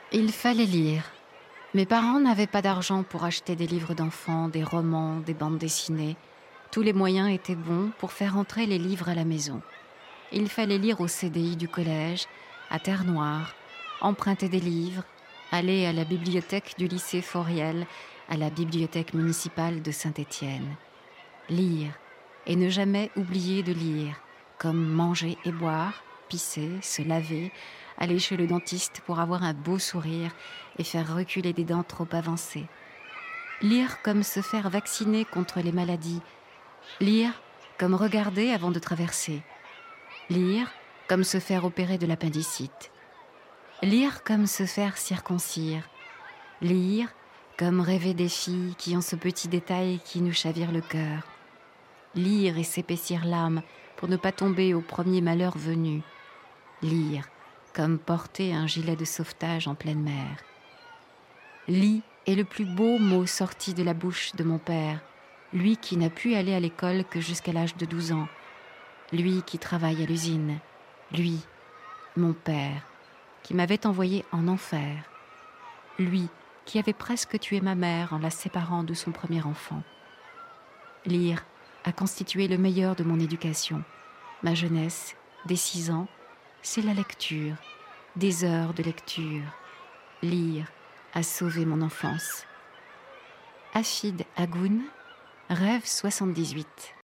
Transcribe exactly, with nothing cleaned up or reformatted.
Il fallait lire. Mes parents n'avaient pas d'argent pour acheter des livres d'enfants, des romans, des bandes dessinées. Tous les moyens étaient bons pour faire entrer les livres à la maison. Il fallait lire au C D I du collège, à Terre-Noire, emprunter des livres, aller à la bibliothèque du lycée Fauriel, à la bibliothèque municipale de Saint-Étienne. Lire, et ne jamais oublier de lire, comme manger et boire, pisser, se laver, aller chez le dentiste pour avoir un beau sourire et faire reculer des dents trop avancées. Lire comme se faire vacciner contre les maladies. Lire comme regarder avant de traverser. Lire comme se faire opérer de l'appendicite. Lire comme se faire circoncire. Lire comme rêver des filles qui ont ce petit détail qui nous chavire le cœur. Lire et s'épaissir l'âme pour ne pas tomber au premier malheur venu. Lire comme porter un gilet de sauvetage en pleine mer. Lis est le plus beau mot sorti de la bouche de mon père, lui qui n'a pu aller à l'école que jusqu'à l'âge de douze ans, lui qui travaille à l'usine, lui, mon père, qui m'avait envoyé en enfer, lui qui avait presque tué ma mère en la séparant de son premier enfant. Lire a constitué le meilleur de mon éducation. Ma jeunesse, dès six ans, c'est la lecture, des heures de lecture. Lire a sauvé mon enfance. Afid Agoun, Rêve soixante-dix-huit.